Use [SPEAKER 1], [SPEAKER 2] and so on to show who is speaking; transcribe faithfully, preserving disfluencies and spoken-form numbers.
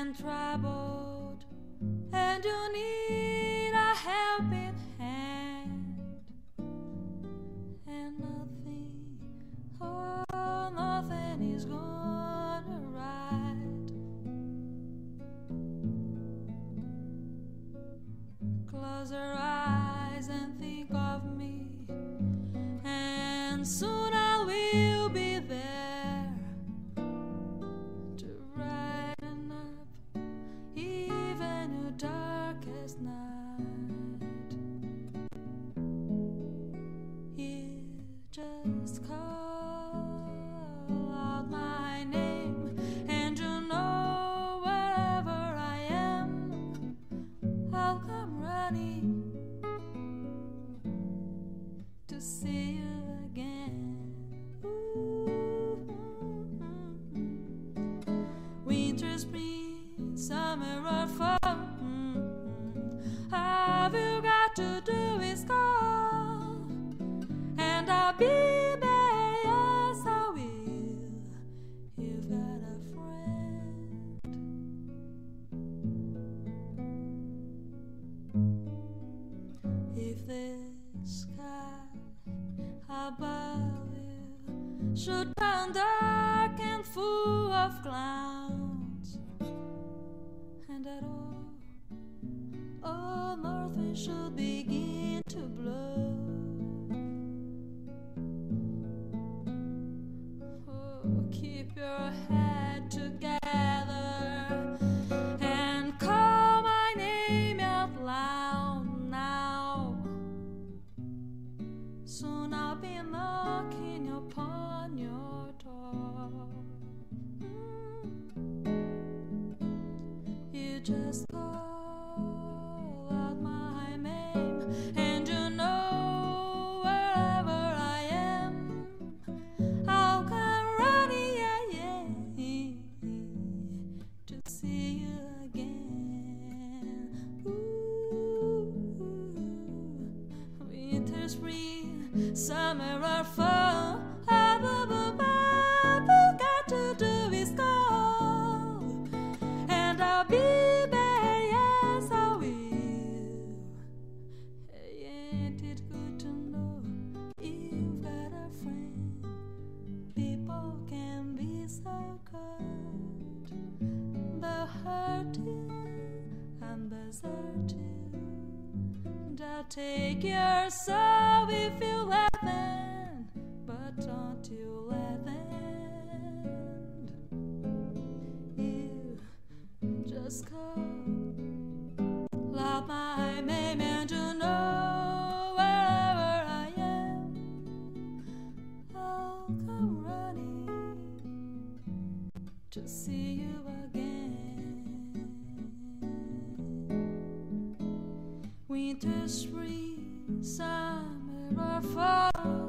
[SPEAKER 1] and troubled, and you need a helping hand, and nothing, oh, nothing is gonna right. Close your eyes and think of me, and soon I will be there to brighten up even your darkest night. You just call out my name, and you know wherever I am, I'll come running to see you again. Ooh. Winter, spring, summer, or fall, mm-hmm. All you got to do is call, and I'll be there. Yes, I will. You've got a friend. If the sky above you should turn dark and full of clouds, and at all, all north wind should begin to blow, oh, keep your head together and call my name out loud now. Soon I'll be knocking upon your door. Mm. You just call out my name, and you know wherever I am, I'll come running, yeah, yeah, to see you again. Ooh, winter, spring, summer, or fall, all you got to do is call, and I'll be there. Yes, I will. Hey, ain't it good to know you've got a friend? People can be so cold, they'll hurt you and desert you. They'll take your soul if you let them, but don't you let them. You just call out my name, and you know wherever I am, I'll come running to see you again. Winter, spring, summer, or fall,